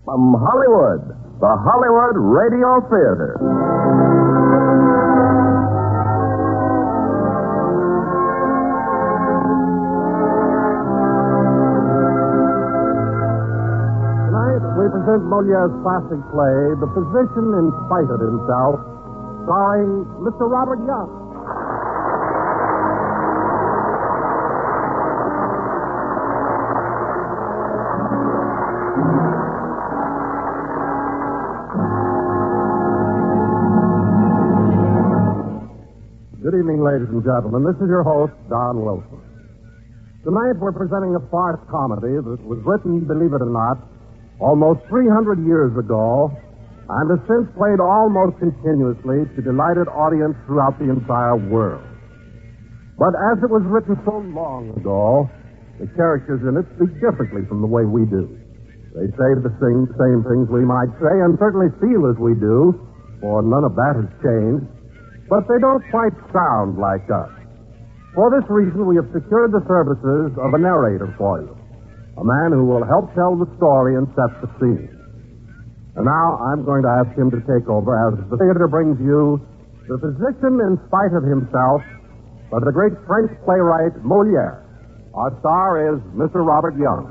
From Hollywood, the Hollywood Radio Theater. Tonight, we present Moliere's classic play, The Physician in Spite of Himself, starring Mr. Robert Young. Good evening, ladies and gentlemen. This is your host, Don Wilson. Tonight we're presenting a farce comedy that was written, believe it or not, almost 300 years ago and has since played almost continuously to delighted audience throughout the entire world. But as it was written so long ago, the characters in it speak differently from the way we do. They say the same things we might say and certainly feel as we do, for none of that has changed. But they don't quite sound like us. For this reason, we have secured the services of a narrator for you, a man who will help tell the story and set the scene. And now I'm going to ask him to take over as the theater brings you The Physician in Spite of Himself by the great French playwright Moliere. Our star is Mr. Robert Young.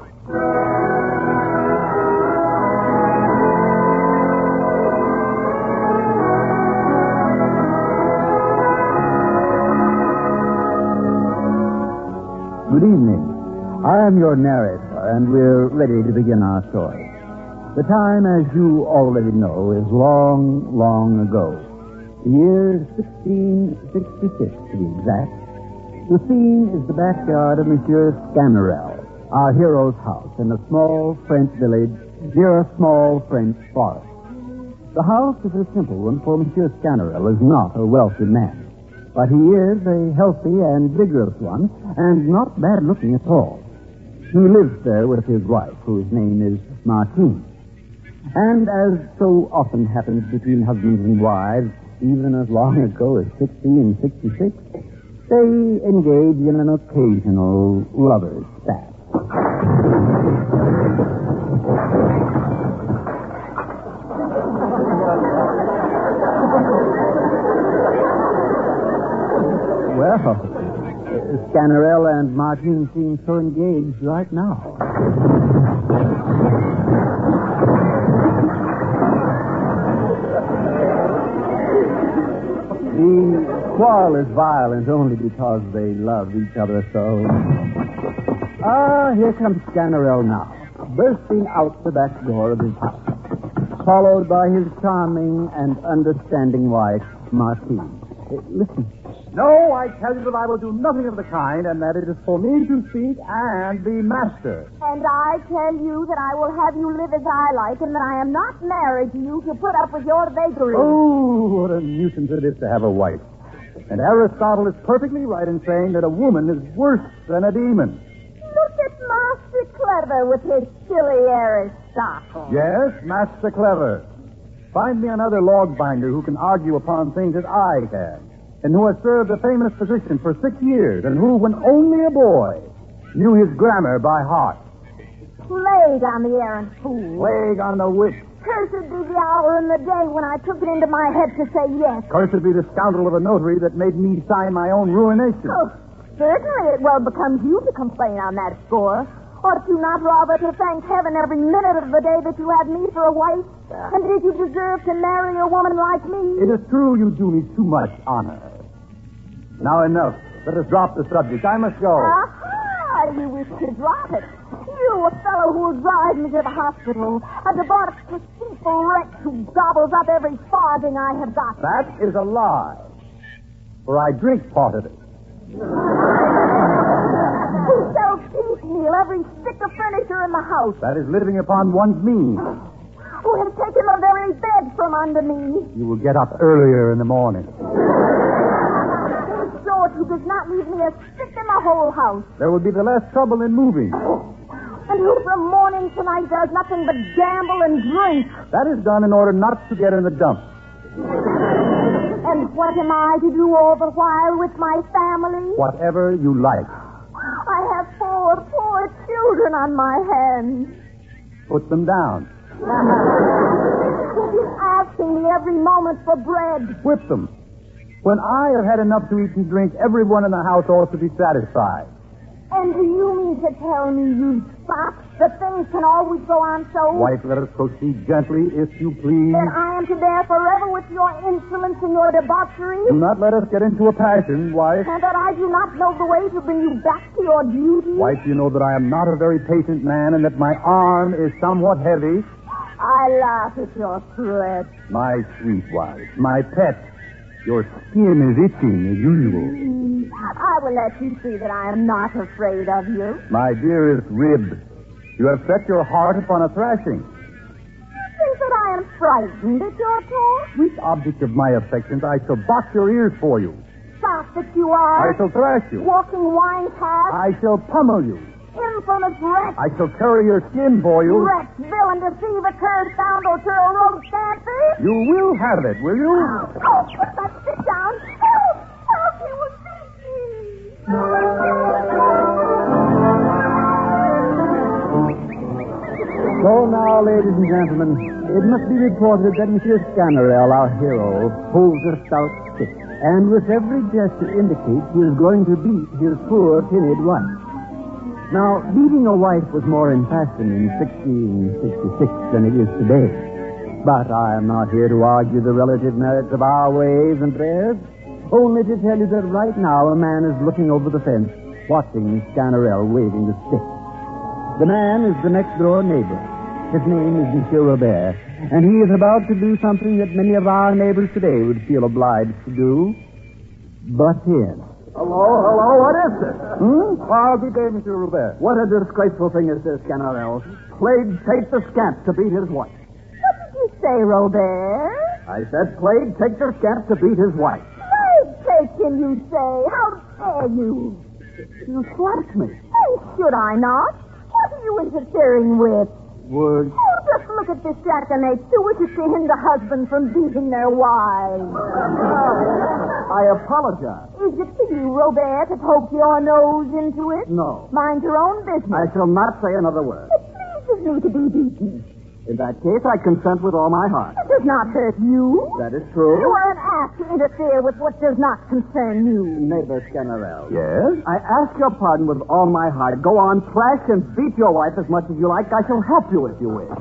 Good evening. I am your narrator, and we're ready to begin our story. The time, as you already know, is long, long ago. The year 1666, to be exact. The scene is the backyard of Monsieur Scamarel, our hero's house, in a small French village near a small French forest. The house is a simple one, for Monsieur Scamarel is not a wealthy man. But he is a healthy and vigorous one, and not bad-looking at all. He lives there with his wife, whose name is Martine. And as so often happens between husbands and wives, even as long ago as 1666, they engage in an occasional lover's spat. Well, Scamarel and Martine seem so engaged right now. The quarrel is violent only because they love each other so. Here comes Scamarel now, bursting out the back door of his house, followed by his charming and understanding wife, Martine. Listen. No, I tell you that I will do nothing of the kind, and that it is for me to speak and be master. And I tell you that I will have you live as I like, and that I am not married to you to put up with your vagary. Oh, what a nuisance it is to have a wife. And Aristotle is perfectly right in saying that a woman is worse than a demon. Look at Master Clever with his silly Aristotle. Yes, Master Clever. Find me another log binder who can argue upon things as I can, and who has served a famous physician for 6 years, and who, when only a boy, knew his grammar by heart. Plague on the errant fool. Plague on the witch. Cursed be the hour and the day when I took it into my head to say yes. Cursed be the scoundrel of a notary that made me sign my own ruination. Oh, certainly it well becomes you to complain on that score. Ought you not rather to thank heaven every minute of the day that you had me for a wife? And did you deserve to marry a woman like me? It is true you do me too much honor. Now enough. Let us drop the subject. I must go. Aha! You wish to drop it. You, a fellow who will drive me to the hospital, a debauched, deceitful wretch who gobbles up every farthing I have got. That is a lie. For I drink part of it. Who sells piecemeal every stick of furniture in the house. That is living upon one's means. Who has taken the very bed from under me. You will get up earlier in the morning. Who's short who does not leave me a stick in the whole house. There will be the less trouble in moving. And who from morning to night does nothing but gamble and drink. That is done in order not to get in the dump. And what am I to do all the while with my family? Whatever you like. I have four poor children on my hands. Put them down. He's asking me every moment for bread. Whip them. When I have had enough to eat and drink, everyone in the house ought to be satisfied. And do you mean to tell me, you spot, that things can always go on so? Wife, let us proceed gently, if you please. Then I am to bear forever with your insolence and your debauchery? Do not let us get into a passion, wife. And that I do not know the way to bring you back to your duty? Wife, you know that I am not a very patient man and that my arm is somewhat heavy. I laugh at your threats. My sweet wife, my pet, your skin is itching as usual. I will let you see that I am not afraid of you. My dearest rib, you have set your heart upon a thrashing. You think that I am frightened at your talk? Sweet object of my affections, I shall box your ears for you. Soft that you are. I shall thrash you. Walking wine cask. I shall pummel you. Infamous wretch. I shall carry your skin for you. Wretch, villain, deceiver, curse, scoundrel, churl, rogue, scamper. You will have it, will you? Oh, put that stick down. Help! Help! He will beat me. So now, ladies and gentlemen, it must be reported that Monsieur Scannerell, our hero, holds a stout stick, and with every gesture indicates he is going to beat his poor, timid wife. Now, beating a wife was more in fashion in 1666 than it is today. But I am not here to argue the relative merits of our ways and theirs, only to tell you that right now a man is looking over the fence, watching Scannerell waving the stick. The man is the next-door neighbor. His name is Monsieur Robert, and he is about to do something that many of our neighbors today would feel obliged to do. Butt in. Hello, what is this? Good day, Monsieur Robert. What a disgraceful thing is this, Scannerell. Played take the scamp to beat his wife. What did you say, Robert? I said played take the scamp to beat his wife. Take him, you say. How dare you? You slapped me. And should I not? What are you interfering with? Words. Oh, just look at this jackanapes who wishes to hinder husbands from beating their wives. I apologize. Is it for you, Robert, to poke your nose into it? No. Mind your own business. I shall not say another word. It pleases me to be beaten. In that case, I consent with all my heart. It does not hurt you. That is true. You are an ass to interfere with what does not concern you. Neighbor Scannerell. Yes? I ask your pardon with all my heart. Go on, thrash and beat your wife as much as you like. I shall help you if you wish.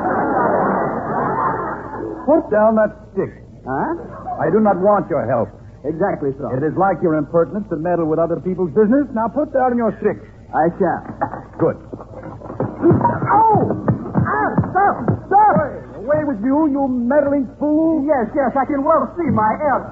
Put down that stick. Huh? I do not want your help. Exactly so. It is like your impertinence to meddle with other people's business. Now put down your stick. I shall. Good. Oh! Stop! Stop! Away with you, you meddling fool. Yes, I can well see my error.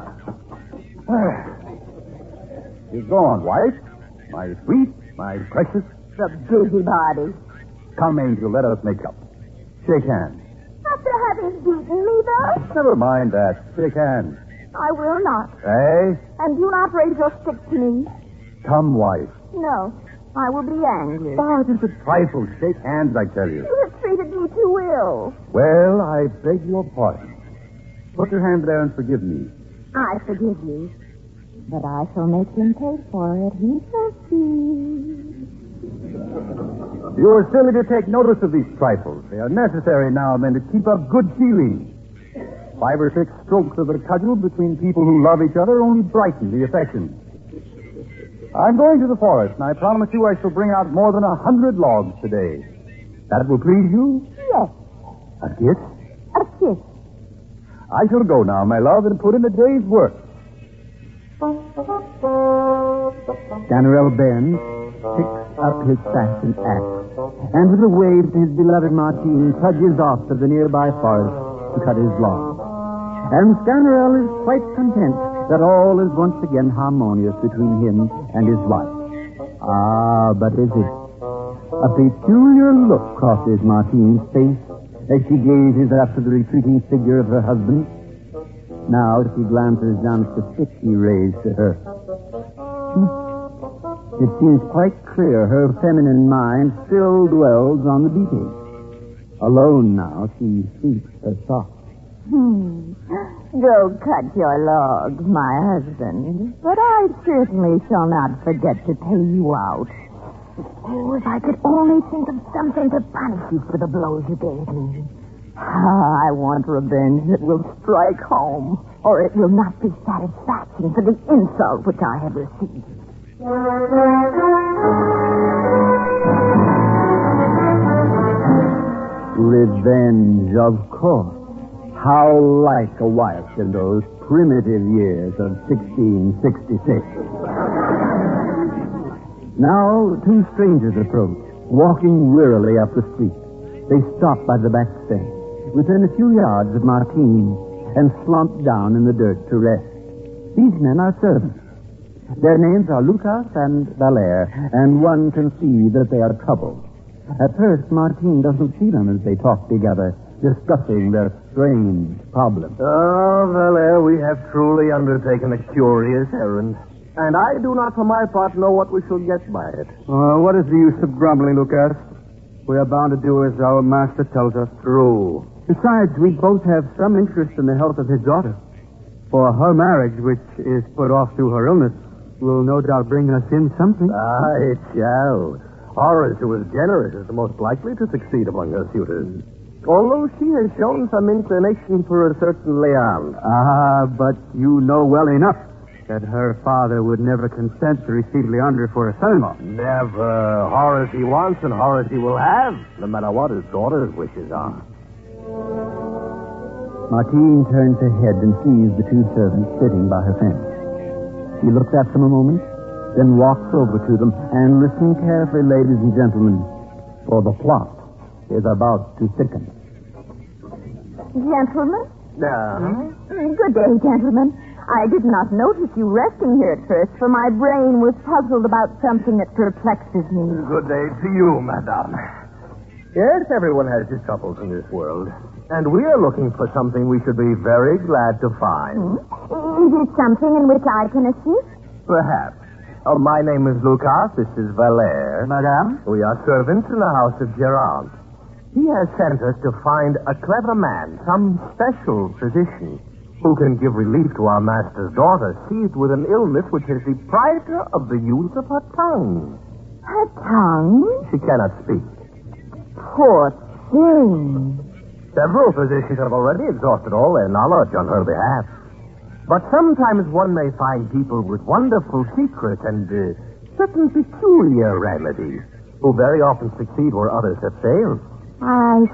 You're gone, wife. My sweet, my precious. The busybody. Come, Angel, let us make up. Shake hands. After having beaten me thus, Never mind that. Shake hands. I will not. Eh? And do not raise your stick to me. Come, wife. No, I will be angry. Oh, it is a trifle. Shake hands, I tell you. You have treated me too ill. Well, I beg your pardon. Put your hand there and forgive me. I forgive you. But I shall make him pay for it. He shall see. You are silly to take notice of these trifles. They are necessary now and then to keep up good feeling. 5 or 6 strokes of the cudgel between people who love each other only brighten the affection. I'm going to the forest, and I promise you I shall bring out more than 100 logs today. That will please you? Yes, A kiss? a kiss. I shall go now, my love, and put in a day's work. Scannerell bends, picks up his fastened axe, and with a wave to his beloved Martine, trudges off to the nearby forest to cut his log. And Scannerell is quite content that all is once again harmonious between him and his wife. Ah, but is it? A peculiar look crosses Martine's face as she gazes after the retreating figure of her husband. Now she glances down at the stick he raised to her. It seems quite clear her feminine mind still dwells on the beating. Alone now, she seeks her thoughts. Go cut your logs, my husband. But I certainly shall not forget to pay you out. Oh, if I could only think of something to punish you for the blows you gave me. I want revenge that will strike home, or it will not be satisfaction for the insult which I have received. Revenge, of course. How like a wife in those primitive years of 1666. Now, two strangers approach, walking wearily up the street. They stop by the back fence, within a few yards of Martine, and slump down in the dirt to rest. These men are servants. Their names are Lucas and Valere, and one can see that they are troubled. At first, Martine doesn't see them as they talk together, discussing their strange problem. Oh, Valere, we have truly undertaken a curious errand. And I do not, for my part, know what we shall get by it. What is the use of grumbling, Lucas? We are bound to do as our master tells us. True. Besides, we both have some interest in the health of his daughter. For her marriage, which is put off through her illness, will no doubt bring us in something. It shall. Horace, who is generous, is the most likely to succeed among her suitors. Although she has shown some inclination for a certain Leand. But you know well enough that her father would never consent to receive Leander for a son-in-law. Never. Horace he wants, and Horace he will have, no matter what his daughter's wishes are. Martine turns her head and sees the two servants sitting by her fence. She looks at them a moment, then walks over to them and listen carefully, ladies and gentlemen, for the plot is about to thicken. Gentlemen? Uh-huh. Good day, gentlemen. I did not notice you resting here at first, for my brain was puzzled about something that perplexes me. Good day to you, madame. Yes, everyone has his troubles in this world. And we are looking for something we should be very glad to find. Is it something in which I can assist? Perhaps. My name is Lucas. This is Valere. Madame? We are servants in the house of Gerard. He has sent us to find a clever man, some special physician, who can give relief to our master's daughter, seized with an illness which has deprived her of the use of her tongue. Her tongue? She cannot speak. Poor thing. Several physicians have already exhausted all their knowledge on her behalf. But sometimes one may find people with wonderful secrets and certain peculiar remedies who very often succeed where others have failed. I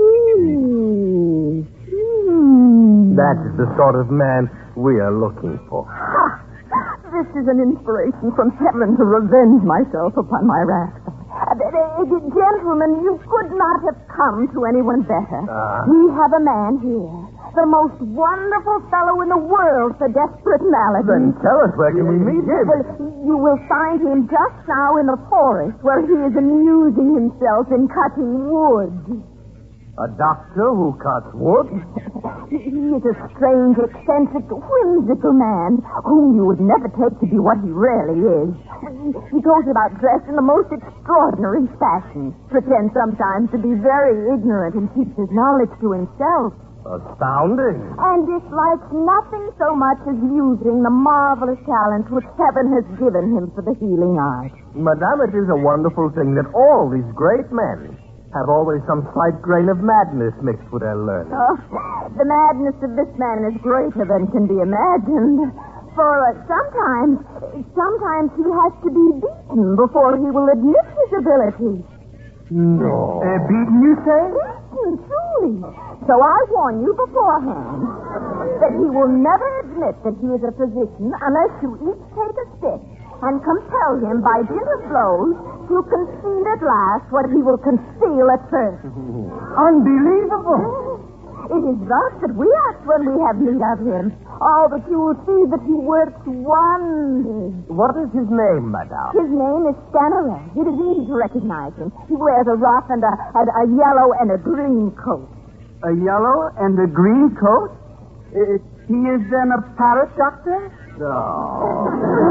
see. That is the sort of man we are looking for. This is an inspiration from heaven to revenge myself upon my wrath. Gentlemen, you could not have come to anyone better. We have a man here, the most wonderful fellow in the world for desperate malady. Then tell us, where can we meet him? Well, you will find him just now in the forest, where he is amusing himself in cutting wood. A doctor who cuts wood? He is a strange, eccentric, whimsical man whom you would never take to be what he really is. He goes about dressed in the most extraordinary fashion, pretends sometimes to be very ignorant and keeps his knowledge to himself. Astounding. And dislikes nothing so much as using the marvelous talent which heaven has given him for the healing art. Madame, it is a wonderful thing that all these great men have always some slight grain of madness mixed with their learning. Oh, the madness of this man is greater than can be imagined. For sometimes he has to be beaten before he will admit his ability. No. Beaten, you say? Beaten, truly. So I warn you beforehand that he will never admit that he is a physician unless you each take a stick and compel him by dint of blows to concede at last what he will conceal at first. Unbelievable. It is thus that we act when we have need of him. Oh, but you will see that he works wonders. What is his name, madame? His name is Scannerell. It is easy to recognize him. He wears a ruff and a yellow and a green coat. A yellow and a green coat? He is then a parrot doctor? No.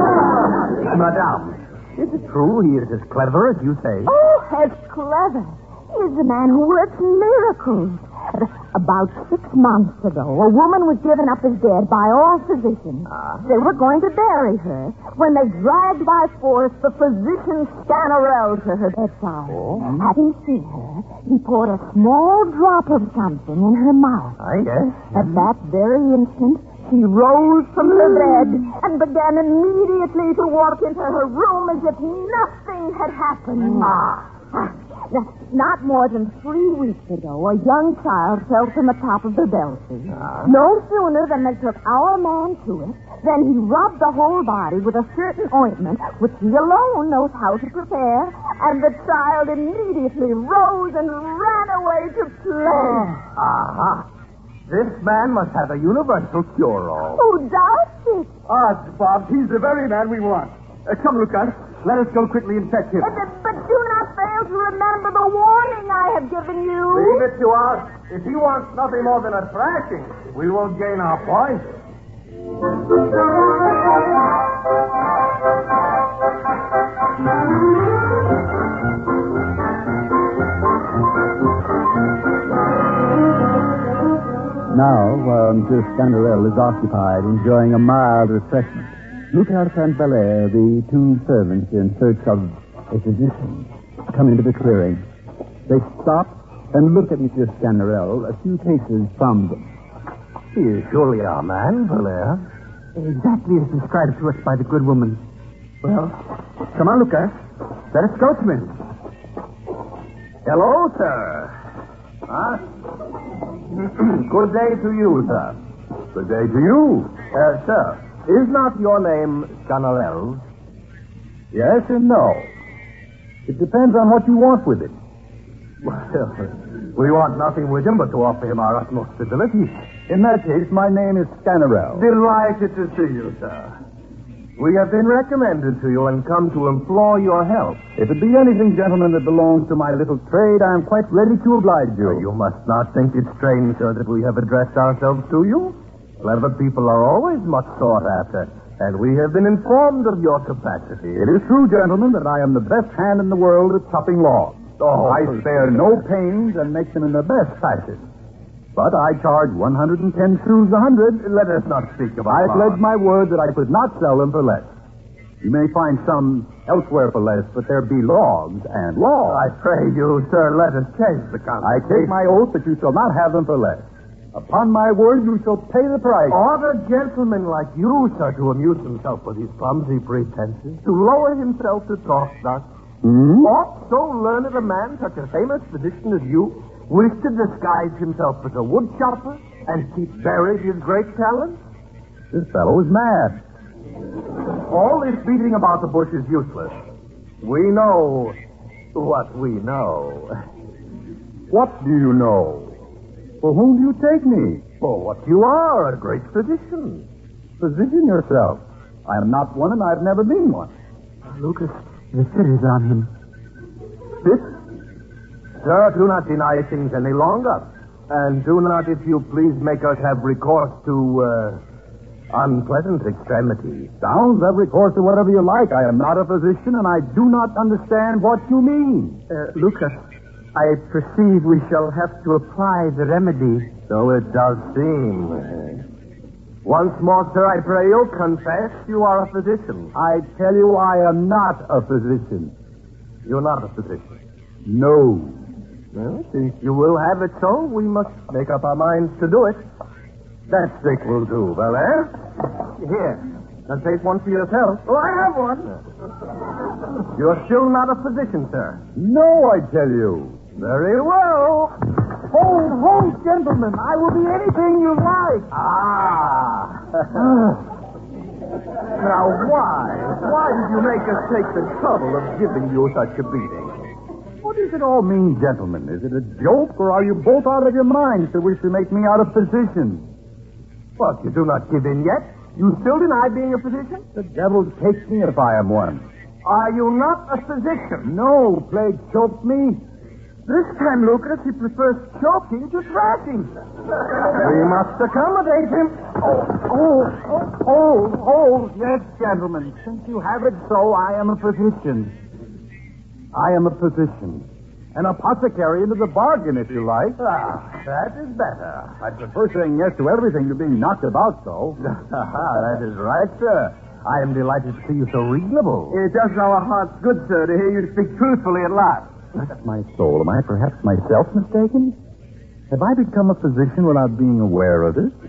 Madame, is it true he is as clever as you say? Oh, as clever. He is the man who works miracles. About 6 months ago, a woman was given up as dead by all physicians. They were going to bury her when they dragged by force the physician Scannerell to her bedside. Oh. Having seen her, he poured a small drop of something in her mouth. Yes. At that very instant, she rose from her bed and began immediately to walk into her room as if nothing had happened. Now, not more than 3 weeks ago, a young child fell from the top of the belfry. No sooner than they took our man to it than he rubbed the whole body with a certain ointment which he alone knows how to prepare, and the child immediately rose and ran away to play. This man must have a universal cure-all. Who doubts it? Bob, he's the very man we want. Come, Lucas. Let us go quickly and fetch him. But do not fail to remember the warning I have given you. Leave it to us. If he wants nothing more than a thrashing, we will gain our point. Now, while Monsieur Sganarelle is occupied enjoying a mild refreshment, Lucas and Belair, the 2 servants in search of a physician, come into the clearing. They stop and look at Monsieur Sganarelle a few paces from them. He is surely our man, Belair. Exactly as described to us by the good woman. Well, come on, Lucas. Let us go to him. Hello, sir. Good day to you, sir. Good day to you. Sir, is not your name Sganarelle? Yes and no. It depends on what you want with it. Well, we want nothing with him but to offer him our utmost civility. In that case, my name is Sganarelle. Delighted to see you, sir. We have been recommended to you and come to implore your help. If it be anything, gentlemen, that belongs to my little trade, I am quite ready to oblige you. You must not think it strange, sir, that we have addressed ourselves to you. Clever people are always much sought after, and we have been informed of your capacity. It is true, gentlemen, that I am the best hand in the world at chopping logs. I spare no pains and make them in the best fashion. But I charge 110 sous a hundred. Let us not speak of I pledge my word that I could not sell them for less. You may find some elsewhere for less, but there be logs and laws. I pray you, sir, let us change the conversation. I take my oath that you shall not have them for less. Upon my word, you shall pay the price. Ought a gentleman like you, sir, to amuse himself with his clumsy pretenses, to lower himself to talk thus? Ought so learned a man, such a famous physician as you, wish to disguise himself as a wood chopper and keep buried his great talent? This fellow is mad. All this beating about the bush is useless. We know what we know. What do you know? For whom do you take me? For what you are, a great physician. Physician yourself. I am not one, and I've never been one. Lucas, the fit is on him. Fit? Sir, do not deny things any longer. And do not, if you please, make us have recourse to, unpleasant extremities. Sounds have recourse to whatever you like. I am not a physician, and I do not understand what you mean. Lucas, I perceive we shall have to apply the remedy. So it does seem. Once more, sir, I pray you, confess you are a physician. I tell you I am not a physician. You're not a physician? No. Well, since you will have it so, we must make up our minds to do it. That stick will do, Belair. Here, now take one for yourself. Oh, I have one. You're still not a physician, sir. No, I tell you. Very well. Hold, gentlemen. I will be anything you like. Now, why did you make us take the trouble of giving you such a beating? What does it all mean, gentlemen? Is it a joke, or are you both out of your minds to wish to make me out of position? Well, you do not give in yet. You still deny being a physician? The devil take me if I am one. Are you not a physician? No, plague choked me. This time, Lucas, he prefers choking to thrashing. We must accommodate him. Yes, gentlemen. Since you have it so, I am a physician. I am a physician. An apothecary into the bargain, if you like. That is better. I prefer saying yes to everything to being knocked about so. That is right, sir. I am delighted to see you so reasonable. It does our hearts good, sir, to hear you speak truthfully at last. Bless my soul. Am I perhaps myself mistaken? Have I become a physician without being aware of it?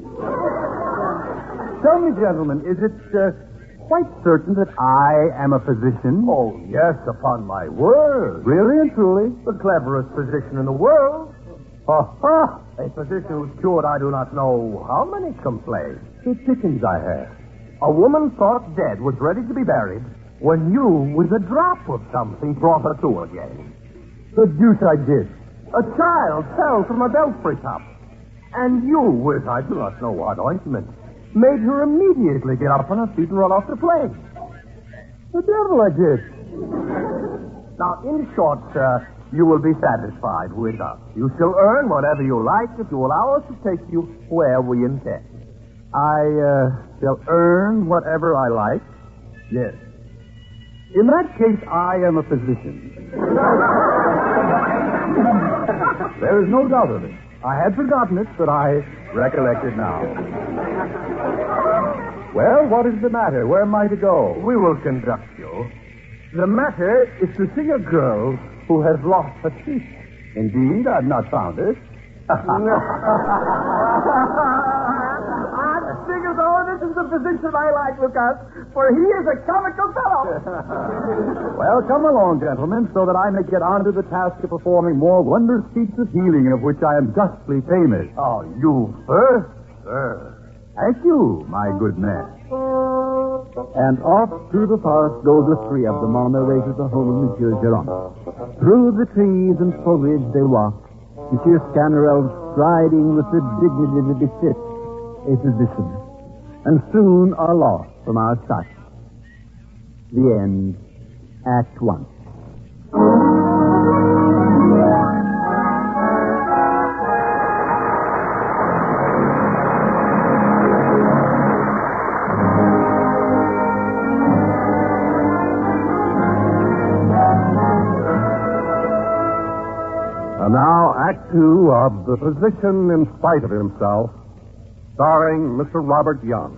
Tell me, gentlemen, is it quite certain that I am a physician? Oh, yes, upon my word. Really and truly? The cleverest physician in the world. Ha! A physician who's cured I do not know how many complaints. The pickings I had. A woman thought dead was ready to be buried when you, with a drop of something, brought her to again. The deuce I did. A child fell from a belfry top. And you, with I do not know what ointment, made her immediately get up on her feet and run off the plane. The devil I did. Now, in short, sir, you will be satisfied with us. You shall earn whatever you like if you allow us to take you where we intend. I shall earn whatever I like? Yes. In that case, I am a physician. There is no doubt of it. I had forgotten it, but I recollect it now. Well, what is the matter? Where am I to go? We will conduct you. The matter is to see a girl who has lost her teeth. Indeed, I've not found it. I figure, though, this is the physician I like, Lucas, for he is a comical fellow. Well, come along, gentlemen, so that I may get on to the task of performing more wondrous feats of healing of which I am justly famous. Oh, you first, sir. Thank you, my good man. And off through the forest go the three of them on their way to the home of Monsieur Geronte. Through the trees and foliage they walk, Monsieur Sganarelle striding with the dignity that befits a physician, and soon are lost from our sight. The end, Act 1. And now, Act 2 of The Physician in Spite of Himself, starring Mr. Robert Young.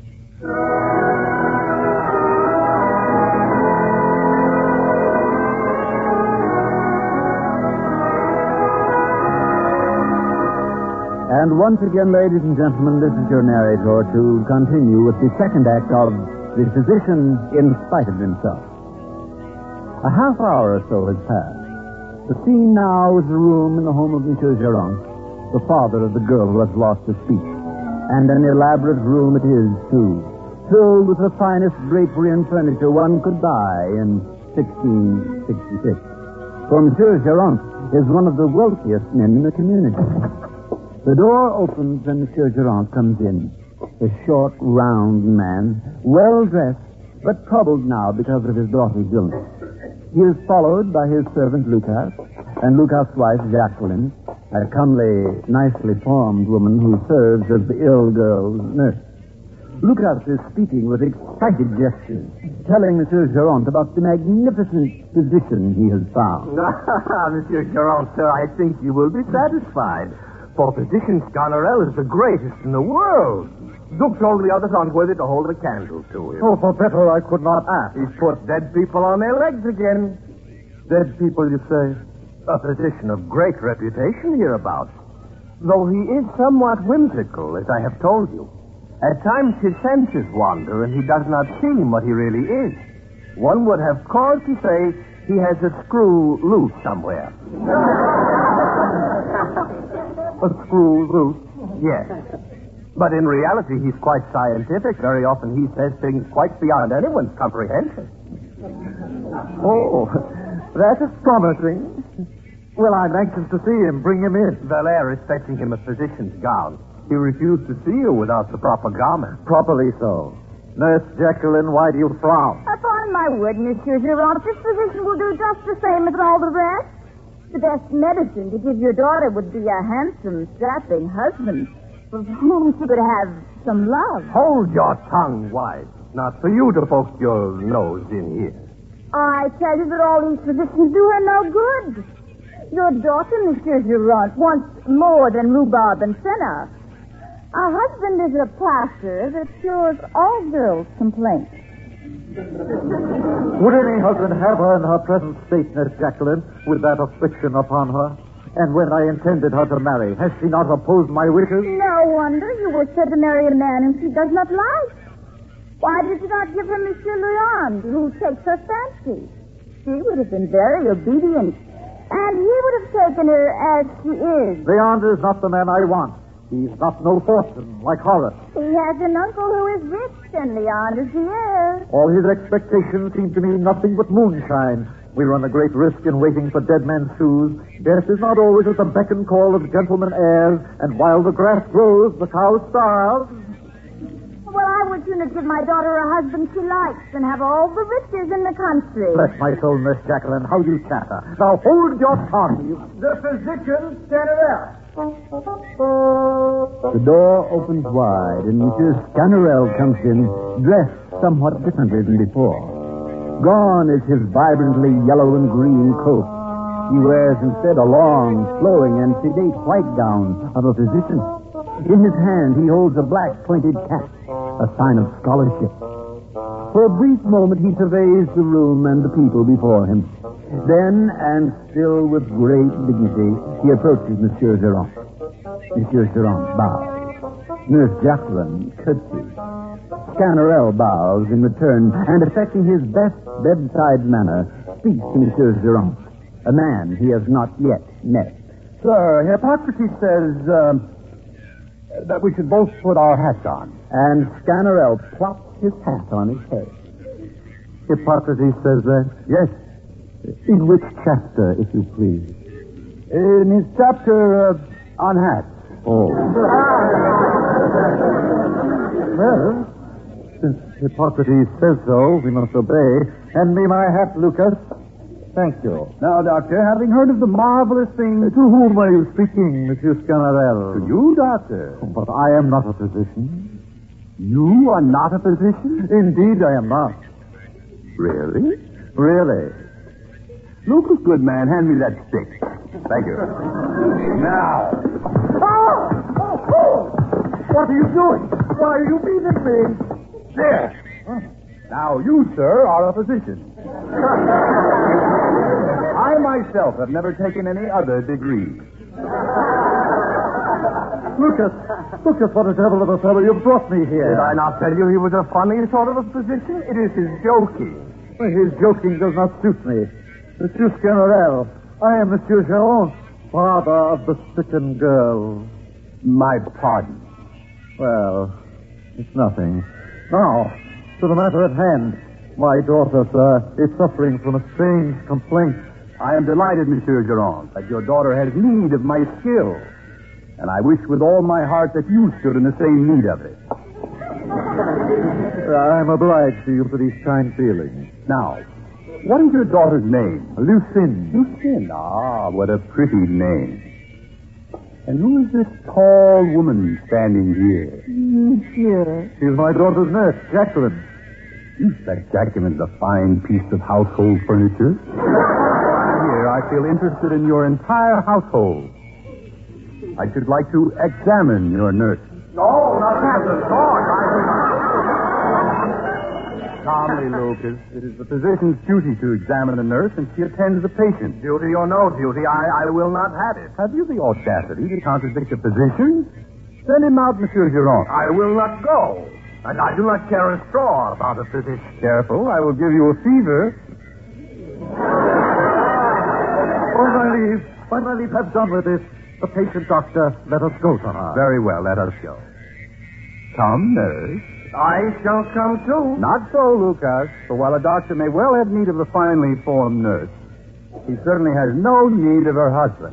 And once again, ladies and gentlemen, this is your narrator to continue with the second act of The Physician in Spite of Himself. A half hour or so has passed. The scene now is the room in the home of Monsieur Geronte, the father of the girl who has lost her speech. And an elaborate room it is, too, filled with the finest drapery and furniture one could buy in 1666. For Monsieur Geronte is one of the wealthiest men in the community. The door opens and Monsieur Geronte comes in, a short, round man, well-dressed, but troubled now because of his daughter's illness. He is followed by his servant, Lucas, and Lucas' wife, Jacqueline, a comely, nicely formed woman who serves as the ill girl's nurse. Lucas is speaking with excited gestures, telling Monsieur Geronte about the magnificent physician he has found. Monsieur Geronte, sir, I think you will be satisfied. For physician Sganarelle is the greatest in the world. Duke told the others unworthy to hold a candle to him. Oh, for better I could not ask. He's put dead people on their legs again. Dead people, you say? A physician of great reputation hereabouts. Though he is somewhat whimsical, as I have told you. At times his senses wander and he does not seem what he really is. One would have cause to say he has a screw loose somewhere. A screw loose? Yes. But in reality, he's quite scientific. Very often he says things quite beyond anyone's comprehension. Oh, that is promising. Well, I'm anxious to see him. Bring him in. Valère is fetching him a physician's gown. He refused to see you without the proper garment. Properly so. Nurse Jacqueline, why do you frown? Upon my word, Monsieur Geronte, this physician will do just the same as all the rest. The best medicine to give your daughter would be a handsome, strapping husband with whom she could have some love. Hold your tongue, wife. Not for you to poke your nose in here. I tell you that all these physicians do her no good. Your daughter, Monsieur Geronte, wants more than rhubarb and senna. Our husband is a plaster that cures all girls' complaints. Would any husband have her in her present state, Nurse Jacqueline, with that affliction upon her? And when I intended her to marry, has she not opposed my wishes? No wonder you wish her to marry a man whom she does not like. Why did you not give her Monsieur Leand, who takes her fancy? She would have been very obedient, and he would have taken her as she is. Leand is not the man I want. He's not no fortune, like Horace. He has an uncle who is rich, and Leand is the heir. All his expectations seem to me nothing but moonshine. We run a great risk in waiting for dead men's shoes. Death is not always at the beck and call of gentlemen heirs, and while the grass grows, the cow starves. Well, I would sooner give my daughter a husband she likes than have all the riches in the country. Bless my soul, Miss Jacqueline, how you chatter. Now hold your tongue. The physician, Scannerell. The door opens wide, and Monsieur Scannerell comes in, dressed somewhat differently than before. Gone is his vibrantly yellow and green coat. He wears instead a long, flowing, and sedate white gown of a physician. In his hand, he holds a black pointed cap, a sign of scholarship. For a brief moment, he surveys the room and the people before him. Then, and still with great dignity, he approaches Monsieur Geron. Monsieur Geron bows. Nurse Jacqueline curtsies. Scannerell bows in return, and affecting his best bedside manner, speaks to Monsieur Geron, a man he has not yet met. Sir, Hippocrates says that we should both put our hats on. And Scannerell plops his hat on his head. Hippocrates says that? Yes, In which chapter, if you please? in his chapter on hats. Oh. Well, since Hippocrates says so, we must obey. Hand me my hat, Lucas. Thank you. Now, Doctor, having heard of the marvelous thing... To whom are you speaking, Monsieur Scannerell? To you, Doctor. But I am not a physician. You are not a physician? Indeed, I am not. Really? Really. Lucas, good man, hand me that stick. Thank you. Now. What are you doing? Why are you beating me? There. Now, you, sir, are a physician. I myself have never taken any other degree. Lucas, what a devil of a fellow you've brought me here. Did I not tell you he was a funny sort of a physician? It is his joking. Well, his joking does not suit me. Monsieur Scannerell, I am Monsieur Geron, father of the stricken girl. My pardon. Well, it's nothing. Now, to the matter at hand. My daughter, sir, is suffering from a strange complaint. I am delighted, Monsieur Geron, that your daughter has need of my skill. And I wish with all my heart that you stood in the same need of it. I'm obliged to you for these kind feelings. Now, what is your daughter's name? Lucinde. Lucinde. Ah, what a pretty name. And who is this tall woman standing here? Monsieur. She's my daughter's nurse, Jacqueline. That Jacqueline's a fine piece of household furniture. Here, I feel interested in your entire household. I should like to examine your nurse. No, not at the door. Calmly, Lucas. It is the physician's duty to examine the nurse, and she attends the patient. Duty or no duty, I will not have it. Have you the audacity to contradict a physician? Send him out, Monsieur Geron. I will not go. And I do not care a straw about a physician. Careful, I will give you a fever. When my leave, have done with this. The patient, doctor, let us go to her. Very well, let us go. Come, nurse. I shall come too. Not so, Lucas. For while a doctor may well have need of a finely formed nurse, he certainly has no need of her husband.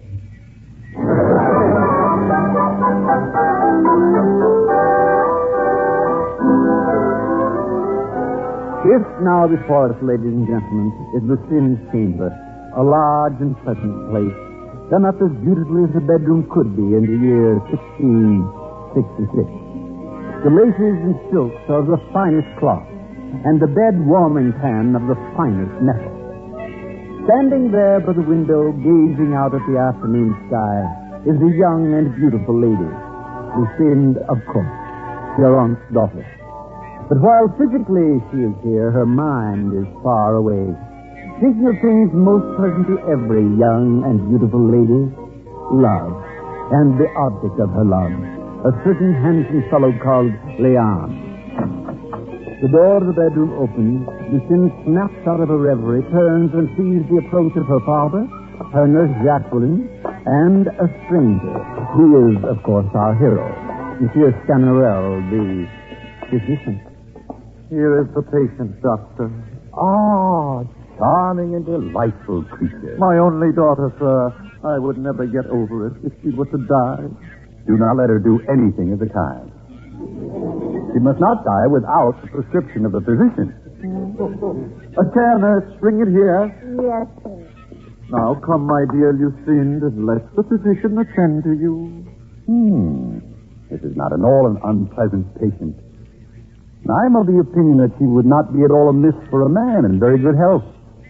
If now before us, ladies and gentlemen, is Lucinde's chamber, a large and pleasant place, done up as beautifully as a bedroom could be in the year 1666. The laces and silks are of the finest cloth, and the bed warming pan of the finest metal. Standing there by the window, gazing out at the afternoon sky, is a young and beautiful lady, Lucinde, of course, Geron's daughter. But while physically she is here, her mind is far away, thinking of things most pleasant to every young and beautiful lady, love, and the object of her love, a certain handsome fellow called Leon. The door of the bedroom opens. Lucille snaps out of her reverie, turns and sees the approach of her father, her nurse Jacqueline, and a stranger, who is, of course, our hero, Monsieur Scanerel, the physician. Here is the patient, Doctor. Ah, charming and delightful creature. My only daughter, sir. I would never get over it if she were to die. Do not let her do anything of the kind. She must not die without the prescription of the physician. A chair, nurse. Bring it here. Yes, sir. Now, come, my dear Lucinda, and let the physician attend to you. This is not at all an unpleasant patient. And I am of the opinion that she would not be at all amiss for a man in very good health.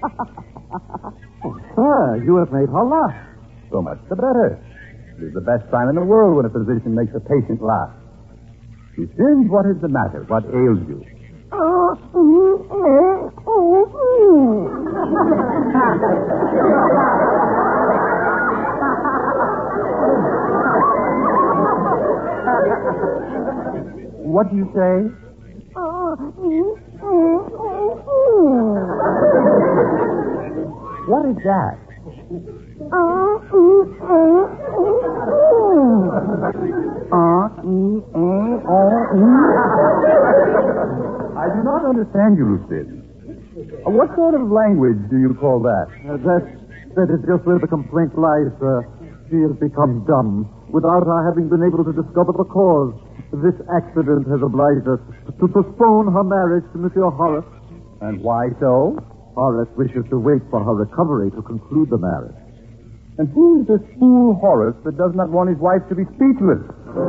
Sir, you have made her laugh. So much the better. It is the best sign in the world when a physician makes a patient laugh. Lucinde, what is the matter? What ails you? What do you say? What is that? I do not understand you, Lucille. What sort of language do you call that? That is just where the complaint lies, sir. She has become dumb without our having been able to discover the cause. This accident has obliged us to postpone her marriage to Monsieur Horace. And why so? Horace wishes to wait for her recovery to conclude the marriage. And who is this fool Horace that does not want his wife to be speechless?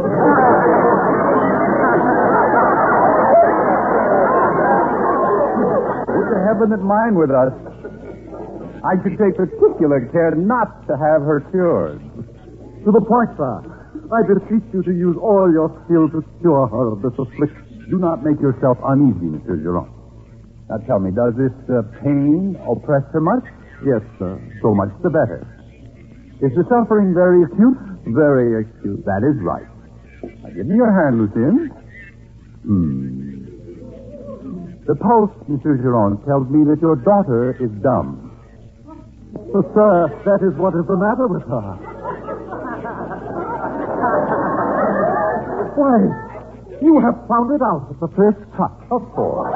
Would to heaven that mine with us. I should take particular care not to have her cured. To the point, sir. I beseech you to use all your skill to cure her of this affliction. Do not make yourself uneasy, Monsieur Giron. Now tell me, does this pain oppress her much? Yes, sir. So much the better. Is the suffering very acute? Very acute. That is right. Now give me your hand, Lucien. The pulse, Monsieur Giron, tells me that your daughter is dumb. So, sir, that is what is the matter with her. Why, you have found it out at the first touch. Of course.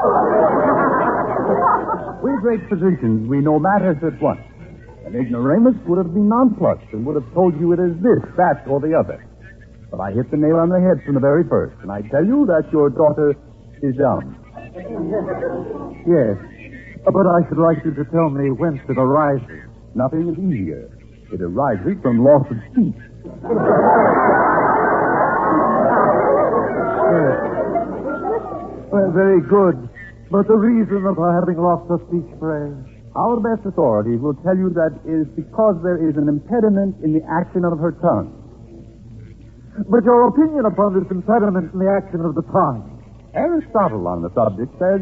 We great physicians, we know matters at once. An ignoramus would have been nonplussed and would have told you it is this, that, or the other. But I hit the nail on the head from the very first, and I tell you that your daughter is dumb. Yes, but I should like you to tell me whence it arises. Nothing is easier. It arises from loss of speech. Yes. Well, very good. But the reason of her having lost her speech, pray? Our best authorities will tell you that it is because there is an impediment in the action of her tongue. But your opinion upon this impediment in the action of the tongue? Aristotle on the subject says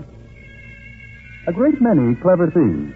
a great many clever things.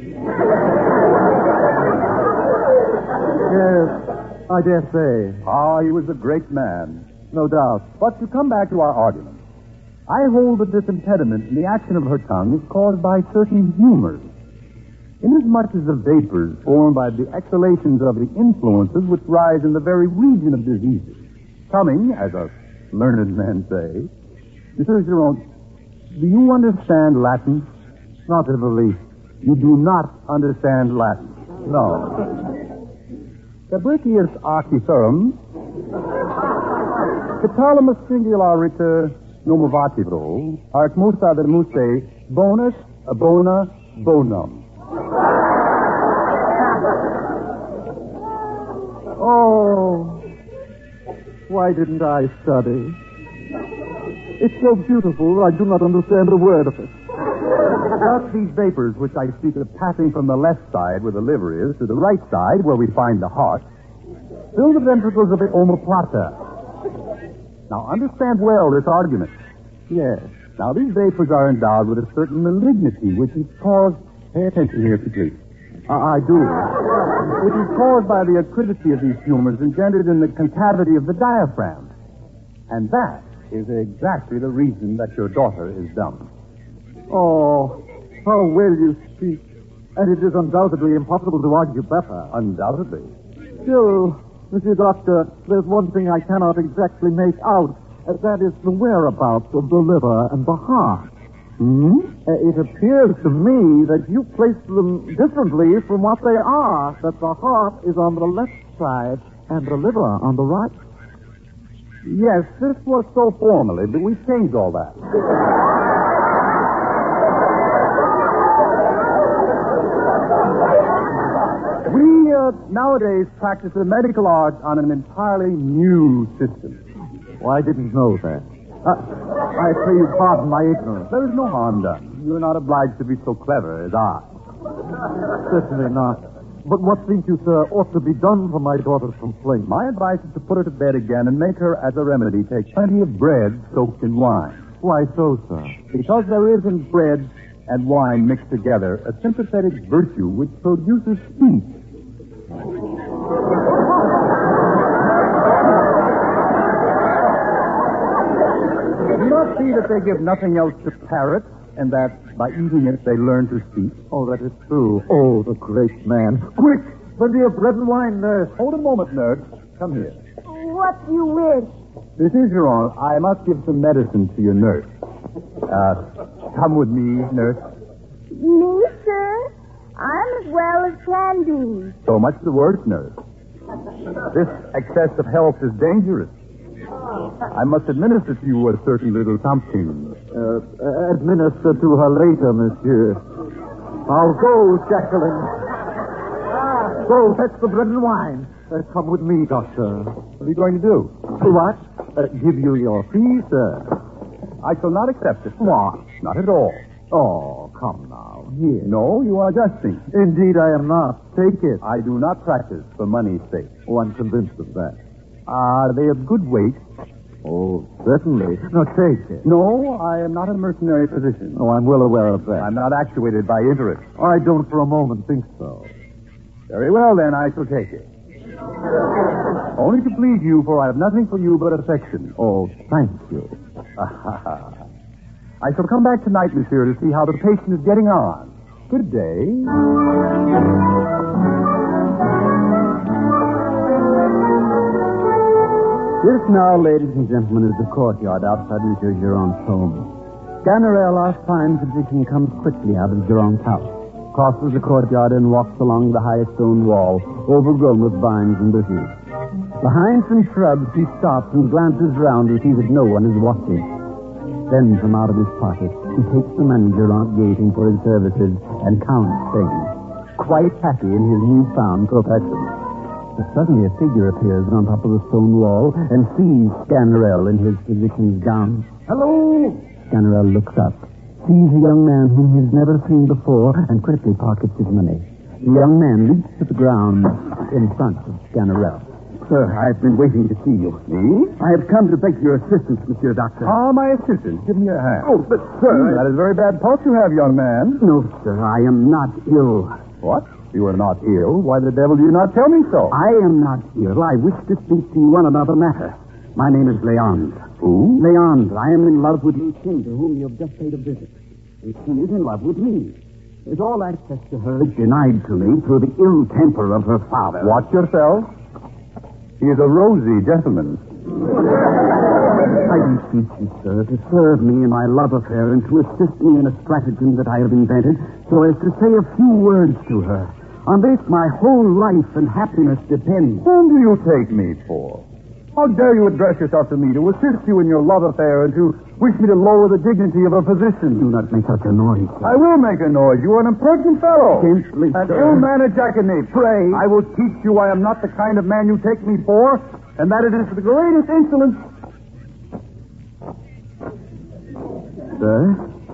Yes, I dare say. Ah, he was a great man. No doubt. But to come back to our argument, I hold that this impediment in the action of her tongue is caused by certain humors, inasmuch as the vapors formed by the exhalations of the influences which rise in the very region of diseases, coming, as us learned men say. Mr. Giron, do you understand Latin? Not in the least. You do not understand Latin? No. Cabricius archiferum, catalamus singulariter nomovativro, arc musa vermuse, bonus, bona, bonum. Oh, why didn't I study? It's so beautiful, I do not understand a word of it. Thus, these vapors which I speak of passing from the left side, where the liver is, to the right side, where we find the heart, fill the ventricles of the omoplata. Now, understand well this argument. Yes. Now, these vapors are endowed with a certain malignity, which is caused... Pay attention here, if you please. I do. Which is caused by the acridity of these humors engendered in the concavity of the diaphragm. And that is exactly the reason that your daughter is dumb. Oh, how well you speak. And it is undoubtedly impossible to argue better. Undoubtedly. Still, Monsieur Doctor, there's one thing I cannot exactly make out. That is the whereabouts of the liver and the heart. It appears to me that you place them differently from what they are. That the heart is on the left side and the liver on the right. Yes, this was so formally, but we've changed all that. We nowadays practice the medical art on an entirely new system. Well, I didn't know that. I pray you pardon my ignorance. There is no harm done. You're not obliged to be so clever as I. Certainly not. But what think you, sir, ought to be done for my daughter's complaint? My advice is to put her to bed again and make her, as a remedy, take plenty of bread soaked in wine. Why so, sir? Because there is in bread and wine mixed together a sympathetic virtue which produces speech. Do not see that they give nothing else to parrots, and that by eating it they learn to speak? Oh, that is true. Oh, the great man. Quick! Plenty of bread and wine, nurse. Hold a moment, nurse. Come here. What do you wish? This is your own. I must give some medicine to your nurse. Come with me, nurse. Me, sir? I'm as well as can be. So much the worse, nurse. This excess of health is dangerous. I must administer to you a certain little something. Administer to her later, monsieur. I'll go, Jacqueline. Go, fetch the bread and wine. Come with me, doctor. What are you going to do? What? Give you your fee, sir. I shall not accept it. What? Not at all. Oh, come now. Here. No, you are jesting. Indeed, I am not. Take it. I do not practice for money's sake. Oh, I'm convinced of that. Are they of good weight? Oh, certainly. No, take it. No, I am not a mercenary physician. Oh, I'm well aware of that. I'm not actuated by interest. I don't for a moment think so. Very well, then, I shall take it. Only to please you, for I have nothing for you but affection. Oh, thank you. I shall come back tonight, monsieur, to see how the patient is getting on. Good day. This now, ladies and gentlemen, is the courtyard outside Monsieur Giron's home. Sganarelle, our fine physician, comes quickly out of Giron's house, crosses the courtyard and walks along the high stone wall, overgrown with vines and bushes. Behind some shrubs, he stops and glances round to see that no one is watching. Then, from out of his pocket, he takes the money Giron gave him for his services and counts things, quite happy in his newfound profession. But suddenly a figure appears on top of the stone wall and sees Sganarelle in his physician's gown. Hello! Sganarelle looks up, sees a young man whom he's never seen before, and quickly pockets his money. The young man leaps to the ground in front of Sganarelle. Sir, I've been waiting to see you. Me? I have come to beg your assistance, Monsieur Doctor. Ah, my assistant. Give me a hand. Oh, but, sir... That is a very bad pulse you have, young man. No, sir, I am not ill. What? You are not ill? Why the devil do you not tell me so? I am not ill. I wish to speak to you on another matter. My name is Leandre. Who? Leandre. I am in love with Lucine, to whom you have just paid a visit. Lucine is in love with me. There's all access to her is denied to me through the ill temper of her father. Watch yourself. He is a rosy gentleman. I beseech you, sir, to serve me in my love affair and to assist me in a stratagem that I have invented so as to say a few words to her. On this, my whole life and happiness depend. Whom do you take me for? How dare you address yourself to me, to assist you in your love affair, and to wish me to lower the dignity of a physician? Do not make such a noise, sir. I will make a noise. You are an impertinent fellow. Gently, An sir. ill-mannered jackanapes. Pray. I will teach you I am not the kind of man you take me for, and that it is the greatest insolence. Sir?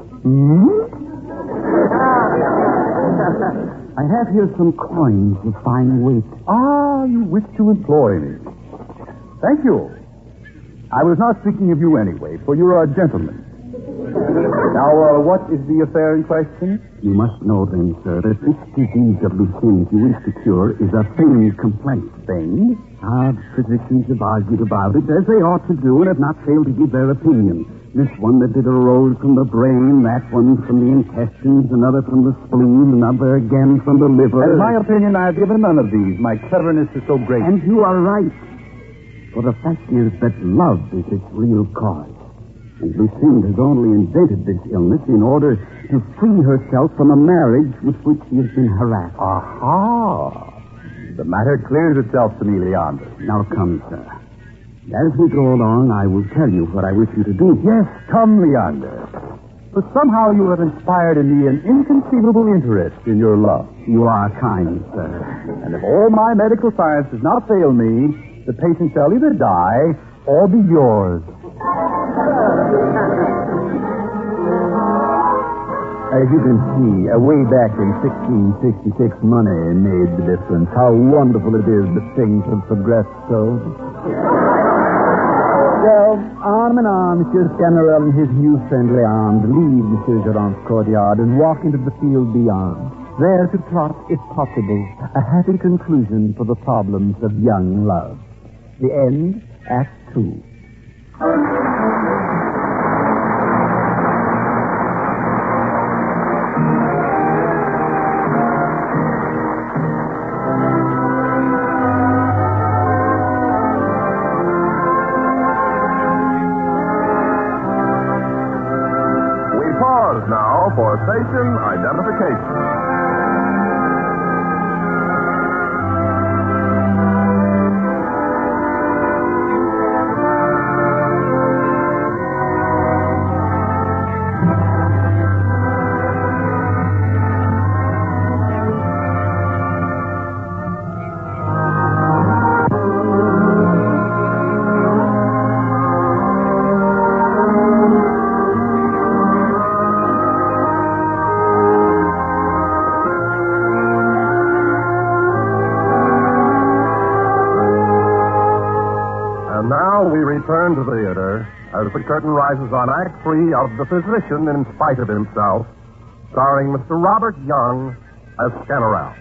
I have here some coins of fine weight. Ah, you wish to employ me. Thank you. I was not speaking of you anyway, for you are a gentleman. Now, what is the affair in question? You must know then, sir, that this disease of Lucine's you wish to cure is a feigned complaint. Feigned? Our physicians have argued about it, as they ought to do, and have not failed to give their opinion. This one that it arose from the brain, that one from the intestines, another from the spleen, another again from the liver. In my opinion, I have given none of these. My cleverness is so great. And you are right. For the fact is that love is its real cause. And Lucine has only invented this illness in order to free herself from a marriage with which she has been harassed. Aha! The matter clears itself to me, Leander. Now come, sir. As we go along, I will tell you what I wish you to do. Yes, come, Leander. For somehow you have inspired in me an inconceivable interest in your love. You are kind, sir. And if all my medical science does not fail me, the patient shall either die or be yours. As you can see, way back in 1666, money made the difference. How wonderful it is that things have progressed so. Well, arm in arm, Monsieur Scanerel and his new friend Leand leave Monsieur Gerard's courtyard and walk into the field beyond, there to plot, if possible, a happy conclusion for the problems of young love. The end, Act 2. Now for station identification. Return to the theater as the curtain rises on Act 3 of The Physician in Spite of Himself, starring Mr. Robert Young as Scanerel.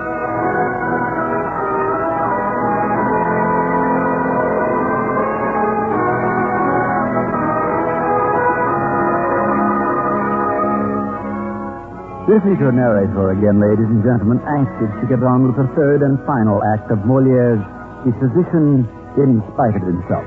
This is your narrator again, ladies and gentlemen, anxious to get on with the third and final act of Molière's The Physician in Spite of Himself.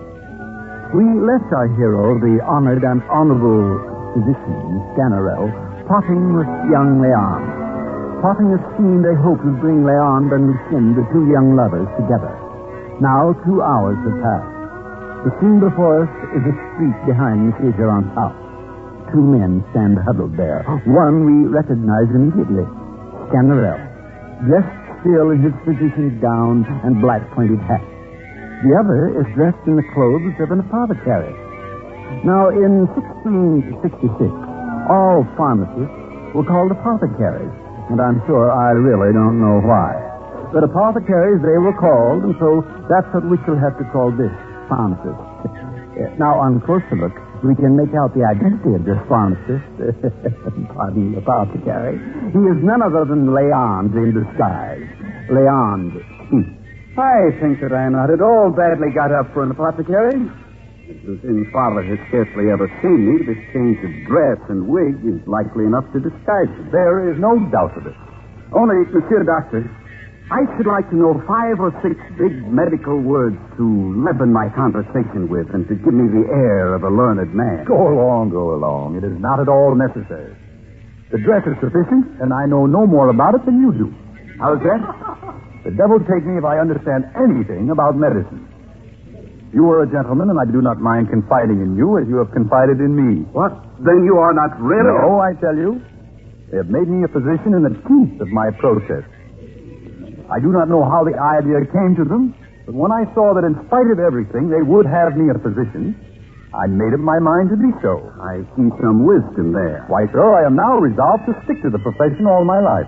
We left our hero, the honored and honorable physician, Scanerel, plotting with young Leand. Plotting a scheme they hoped would bring Leand and Lucine, the two young lovers, together. Now 2 hours have passed. The scene before us is a street behind Monsieur Gerard's house. 2 men stand huddled there. One we recognize immediately, Scanerel, dressed still in his physician's gown and black pointed hat. The other is dressed in the clothes of an apothecary. Now, in 1666, all pharmacists were called apothecaries, and I'm sure I really don't know why. But apothecaries they were called, and so that's what we shall have to call this, pharmacist. Now, on closer look, we can make out the identity of this pharmacist. Pardon, apothecary. He is none other than Leand in disguise. Leand speaks. I think that I am not at all badly got up for an apothecary. Lucine's father has scarcely ever seen me. This change of dress and wig is likely enough to disguise it. There is no doubt of it. Only, Monsieur Doctor, I should like to know 5 or 6 big medical words to leaven my conversation with and to give me the air of a learned man. Go along. It is not at all necessary. The dress is sufficient, and I know no more about it than you do. How's that? The devil take me if I understand anything about medicine. You are a gentleman, and I do not mind confiding in you as you have confided in me. What? Then you are not really... No, I tell you. They have made me a physician in the teeth of my process. I do not know how the idea came to them, but when I saw that in spite of everything they would have me a physician, I made up my mind to be so. I see some wisdom there. Why, sir, I am now resolved to stick to the profession all my life.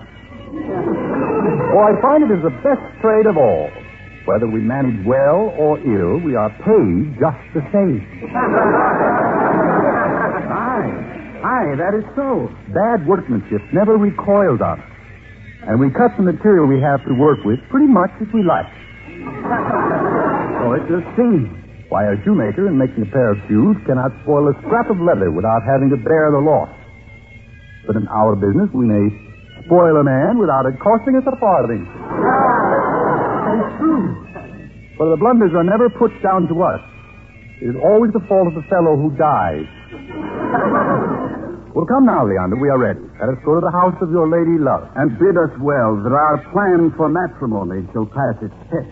Oh, I find it is the best trade of all. Whether we manage well or ill, we are paid just the same. I Aye, that is so. Bad workmanship never recoils on us. And we cut the material we have to work with pretty much as we like. Oh, it just seems. Why, a shoemaker, in making a pair of shoes, cannot spoil a scrap of leather without having to bear the loss. But in our business, we may spoil a man without it costing us a farthing. It's true. For the blunders are never put down to us. It is always the fault of the fellow who dies. Well, come now, Leander. We are ready. Let us go to the house of your lady love. And bid us well that our plan for matrimony shall pass its test.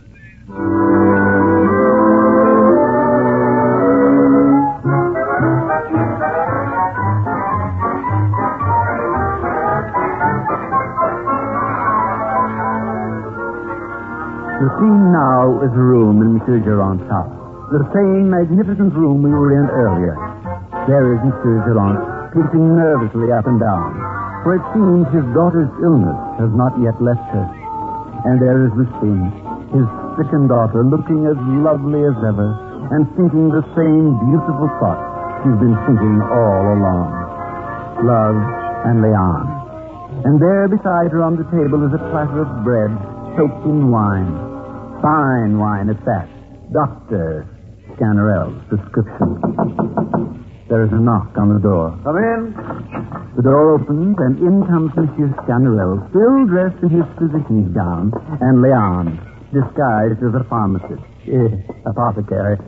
The scene now is a room in Monsieur Durand's house. The same magnificent room we were in earlier. There is Monsieur Durand, pacing nervously up and down, for it seems his daughter's illness has not yet left her. And there is Lucien, his stricken daughter, looking as lovely as ever, and thinking the same beautiful thought she's been thinking all along. Love and Leon. And there beside her on the table is a platter of bread soaked in wine. Fine wine at that. Dr. Scannerell's prescription. There is a knock on the door. Come in. The door opens, and in comes Monsieur Scannerell, still dressed in his physician's gown, and Leon, disguised as a pharmacist. Apothecary.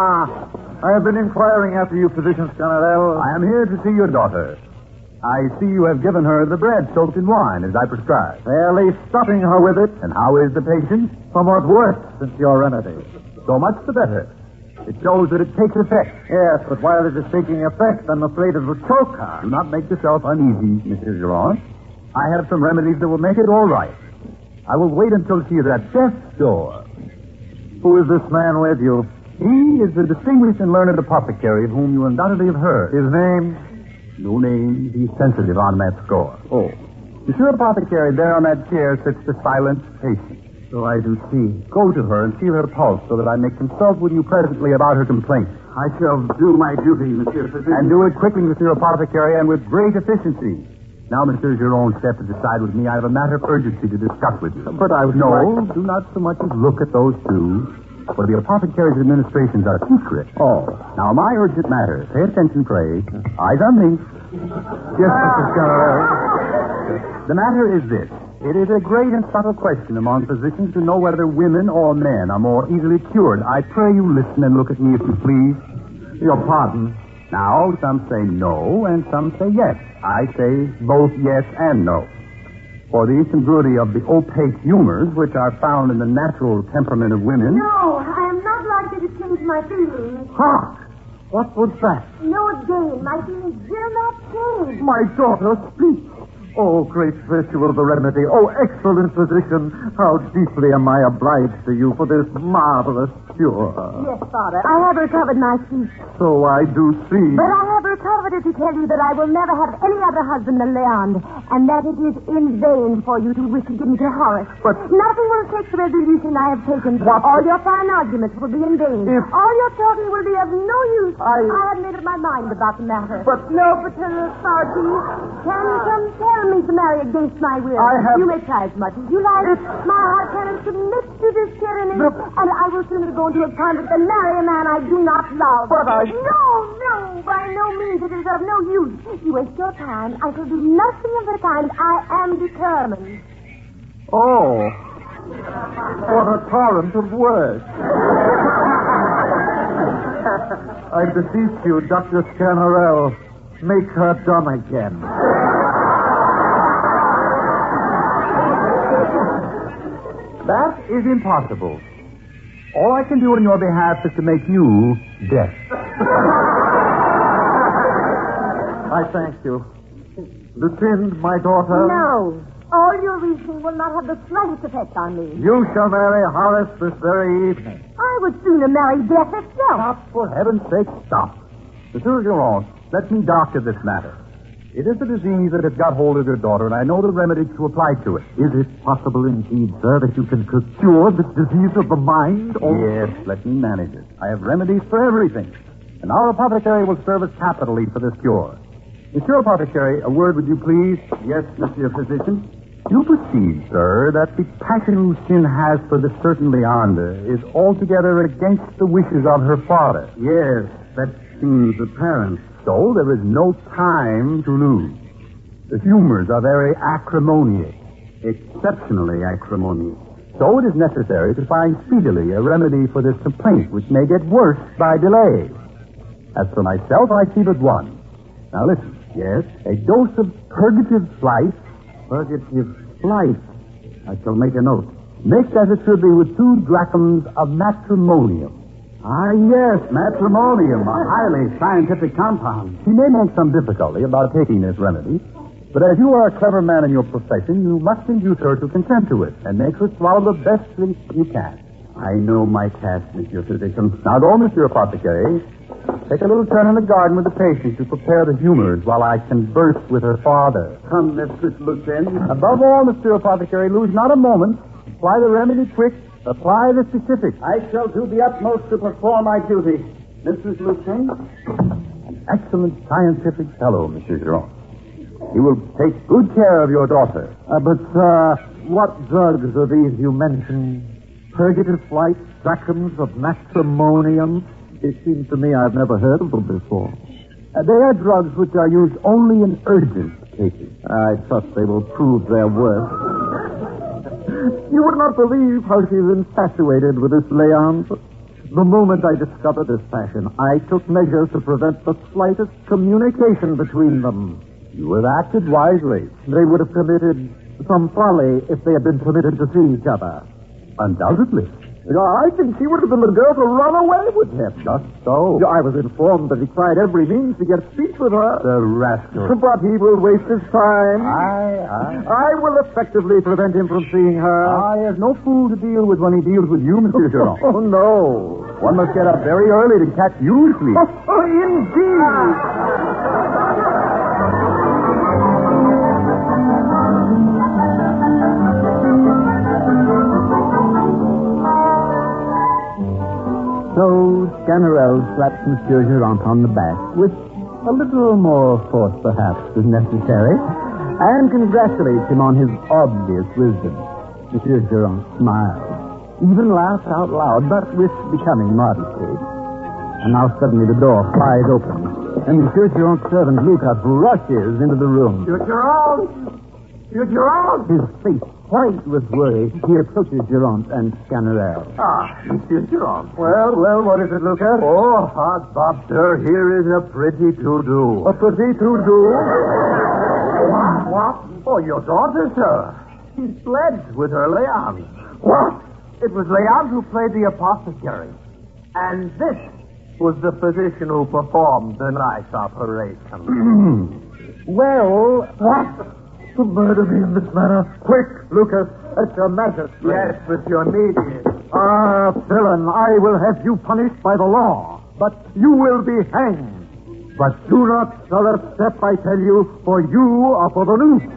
I have been inquiring after you, Physician Scannerell. I am here to see your daughter. I see you have given her the bread soaked in wine, as I prescribed. Fairly stuffing her with it. And how is the patient? Somewhat worse since your remedy. So much the better. It shows that it takes effect. Yes, but while it is taking effect, I'm afraid it will choke her. Do not make yourself uneasy, Monsieur Durand. I have some remedies that will make it all right. I will wait until she is at death's door. Who is this man with you? He is the distinguished and learned apothecary of whom you undoubtedly have heard. His name? No name. He's sensitive on that score. Oh. Monsieur Apothecary, there on that chair sits the silent patient. So I do see. Go to her and feel her pulse so that I may consult with you presently about her complaint. I shall do my duty, Monsieur Physician. And do it quickly, Monsieur Apothecary, and with great efficiency. Now, Monsieur Giron, step aside with me. I have a matter of urgency to discuss with you. But I would do not so much as look at those two. For the apothecary's administrations are secret. Oh. Now, my urgent matter. Pay attention, pray. Eyes on me. Yes, Mr. Scannerell. The matter is this. It is a great and subtle question among physicians to know whether women or men are more easily cured. I pray you listen and look at me, if you please. Your pardon. Now, some say no, and some say yes. I say both yes and no. For the incongruity of the opaque humors which are found in the natural temperament of women... No, I am not likely to change my feelings. Hark! What was that? No, again, my feelings will not change. My daughter speaks. Oh, great virtue of the remedy. Oh, excellent physician. How deeply am I obliged to you for this marvelous cure. Yes, Father, I have recovered my speech. So I do see. But I have recovered it to tell you that I will never have any other husband than Leon, and that it is in vain for you to wish to give me to Horace. But... nothing will take the resolution I have taken. What? All your fine arguments will be in vain. All your talking will be of no use. I have made up my mind about the matter. But... no paternal authority can compel me to marry against my will. I have... You may try as much as you like. My heart cannot submit to this tyranny, and I will sooner go into a convent than marry a man I do not love. But I... No, by no means. It is of no use. You waste your time. I shall do nothing of the kind. I am determined. Oh. What a torrent of words. I beseech you, Dr. Scannerell, make her dumb again. That is impossible. All I can do on your behalf is to make you deaf. I thank you. Lucinda, my daughter. No. All your reasoning will not have the slightest effect on me. You shall marry Horace this very evening. I would sooner marry death itself. Stop, for heaven's sake, stop. Monsieur Giron, let me doctor this matter. It is a disease that has got hold of your daughter, and I know the remedies to apply to it. Is it possible indeed, sir, that you can cure this disease of the mind? Or... yes, let me manage it. I have remedies for everything. and our apothecary will serve us capitally for this cure. Monsieur Apothecary, a word, would you please? Yes, Monsieur Physician. You perceive, sir, that the passion Lucien has for this certain Leander is altogether against the wishes of her father. Yes, that seems apparent. So there is no time to lose. The humors are very acrimonious. Exceptionally acrimonious. So it is necessary to find speedily a remedy for this complaint, which may get worse by delay. As for myself, I see but one. Now listen. Yes? A dose of purgative flight. Purgative flight. I shall make a note. Mixed as it should be with 2 drachms of matrimonium. Ah, yes, matrimonium, a highly scientific compound. She may make some difficulty about taking this remedy, but as you are a clever man in your profession, you must induce her to consent to it and make her swallow the best drink you can. I know my task, Monsieur Physician. Now go, Monsieur Apothecary. Take a little turn in the garden with the patient to prepare the humors while I converse with her father. Come, Mistress Lucien. Above all, Monsieur Apothecary, lose not a moment. Apply the remedy quick. Apply the specific. I shall do the utmost to perform my duty. Mistress Lucien? An excellent scientific fellow, Monsieur Giron. He will take good care of your daughter. But, sir, what drugs are these you mentioned? Purgative flight, drachms of matrimonium? It seems to me I've never heard of them before. They are drugs which are used only in urgent cases. I trust they will prove their worth. You would not believe how she's infatuated with this Leandre. The moment I discovered this passion, I took measures to prevent the slightest communication between them. You have acted wisely. They would have committed some folly if they had been permitted to see each other. Undoubtedly. I think she would have been the girl to run away with him. Just so. I was informed that he tried every means to get speech with her. The rascal. But he will waste his time. Aye. I will effectively prevent him from seeing her. He is no fool to deal with when he deals with you, Monsieur Giron. Oh, no. One must get up very early to catch you asleep. Oh, indeed. So Sganarelle slapped Monsieur Girant on the back, with a little more force perhaps than necessary, and congratulates him on his obvious wisdom. Monsieur Girant smiled, even laughed out loud, but with becoming modesty. And now suddenly the door flies open, and Monsieur Girant's servant Lucas rushes into the room. Monsieur Girant! Monsieur Girant! His face white with worry, he approaches Girant and Sganarelle. Monsieur Girant. Well, what is it, Lucas? Oh, hot Bob, sir, here is a pretty to-do. A pretty to-do? What? Oh, your daughter, sir. She fled with her Leandre. What? It was Leandre who played the apothecary. And this was the physician who performed the night's operation. Well, what? To murder me in this manner? Quick, Lucas, at your majesty. Yes, with your mediator. Villain, I will have you punished by the law, but you will be hanged. But do not stir a step, I tell you, for you are for the noose.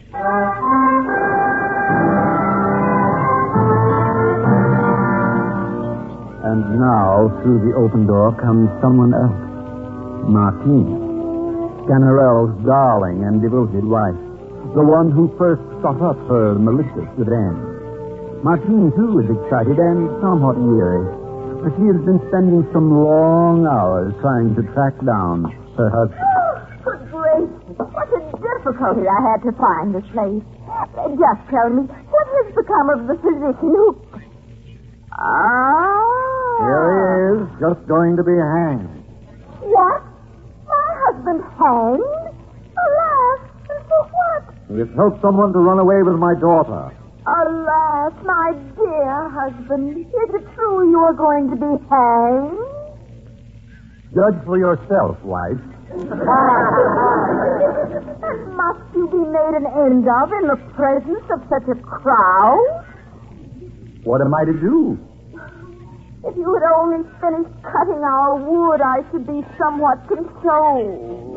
And now, through the open door, comes someone else. Martine, Sganarelle's darling and devoted wife. The one who first sought up her malicious revenge. Martine, too, is excited and somewhat weary, for she has been spending some long hours trying to track down her husband. Oh, good gracious. What a difficulty I had to find this place. Just tell me, what has become of the physician who... Here he is, just going to be hanged. What? My husband hanged? Alas, and for what? He has helped someone to run away with my daughter. Alas, my dear husband, is it true you are going to be hanged? Judge for yourself, wife. Must you be made an end of in the presence of such a crowd? What am I to do? If you had only finished cutting our wood, I should be somewhat consoled.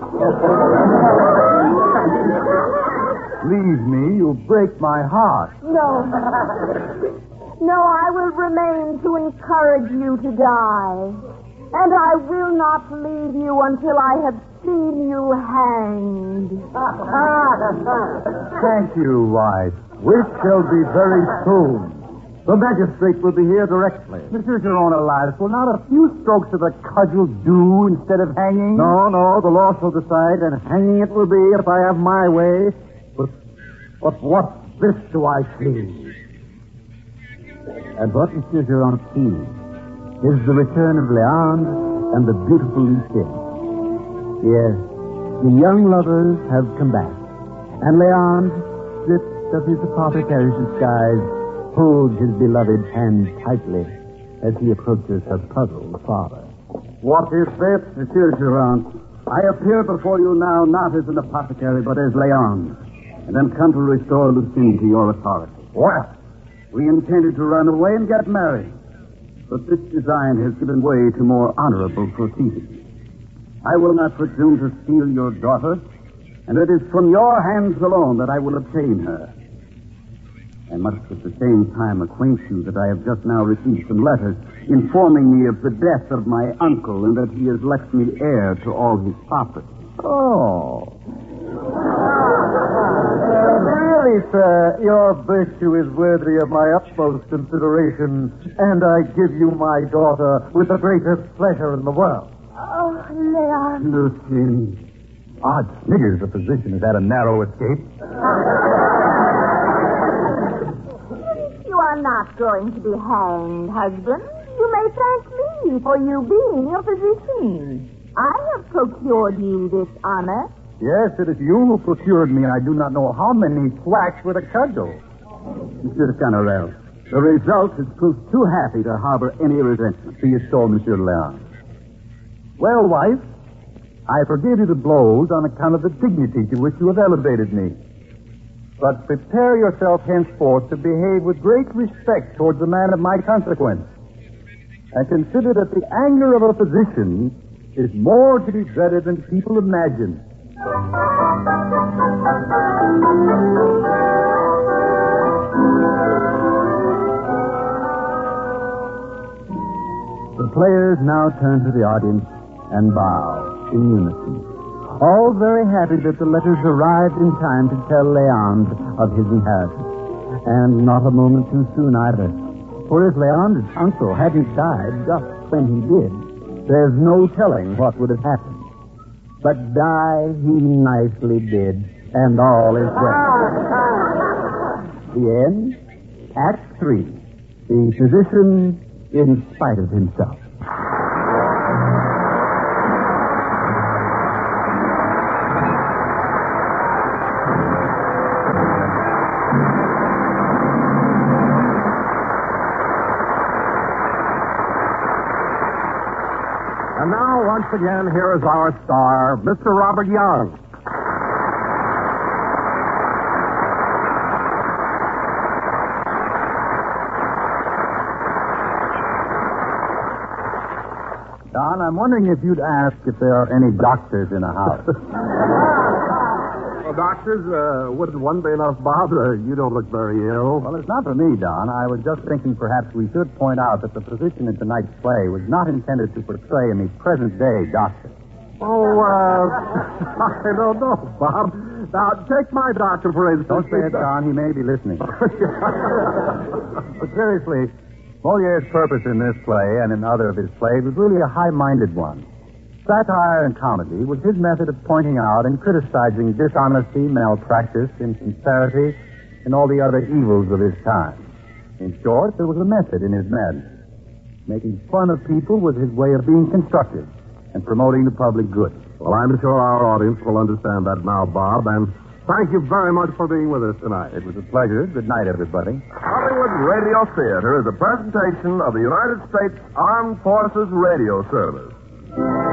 Leave me, you break my heart. No. No, I will remain to encourage you to die. And I will not leave you until I have seen you hanged. Thank you, wife. Which shall be very soon. The magistrate will be here directly. Monsieur Jerome Elias, will not a few strokes of the cudgel do instead of hanging? No, the law shall decide, and hanging it will be if I have my way. But what's this do I see? And what Monsieur Jerome sees is the return of Leandre and the beautiful Lucille. Yes, the young lovers have come back, and Leandre, stripped of his apothecary's disguise, holds his beloved hand tightly as he approaches her puzzled father. What is this, Monsieur Durand? I appear before you now not as an apothecary, but as Leandre, and am come to restore Lucille to your authority. What? We intended to run away and get married, but this design has given way to more honorable proceedings. I will not presume to steal your daughter, and it is from your hands alone that I will obtain her. I must at the same time acquaint you that I have just now received some letters informing me of the death of my uncle and that he has left me heir to all his property. Oh. Really, sir, your virtue is worthy of my utmost consideration, and I give you my daughter with the greatest pleasure in the world. Oh, Leon. Lucille. Odd sniggers, the physician has had a narrow escape. You are not going to be hanged, husband. You may thank me for you being your physician. I have procured you this honor. Yes, it is you who procured me, and I do not know how many thwacks with a cudgel. Monsieur Scanorel, the result has proved too happy to harbor any resentment. Be it so, Monsieur Leon. Well, wife, I forgive you the blows on account of the dignity to which you have elevated me. But prepare yourself henceforth to behave with great respect towards a man of my consequence. And consider that the anger of a physician is more to be dreaded than people imagine. The players now turn to the audience and bow in unison, all very happy that the letters arrived in time to tell Leandre of his inheritance. And not a moment too soon either. For if Leandre's uncle hadn't died just when he did, there's no telling what would have happened. But die he nicely did, and all is well. The end, Act 3. The physician in spite of himself. And now, once again, here is our star, Mr. Robert Young. Don, I'm wondering if you'd ask if there are any doctors in the house. Well, doctors, wouldn't one be enough, Bob? You don't look very ill. Well, it's not for me, Don. I was just thinking perhaps we should point out that the physician in tonight's play was not intended to portray any present-day doctor. Oh, I don't know, Bob. Now, take my doctor, for instance. Don't say it, Don. He may be listening. But seriously, Moliere's purpose in this play and in other of his plays was really a high-minded one. Satire and comedy was his method of pointing out and criticizing dishonesty, malpractice, insincerity, and all the other evils of his time. In short, there was a method in his madness. Making fun of people was his way of being constructive and promoting the public good. Well, I'm sure our audience will understand that now, Bob, and thank you very much for being with us tonight. It was a pleasure. Good night, everybody. Hollywood Radio Theater is a presentation of the United States Armed Forces Radio Service.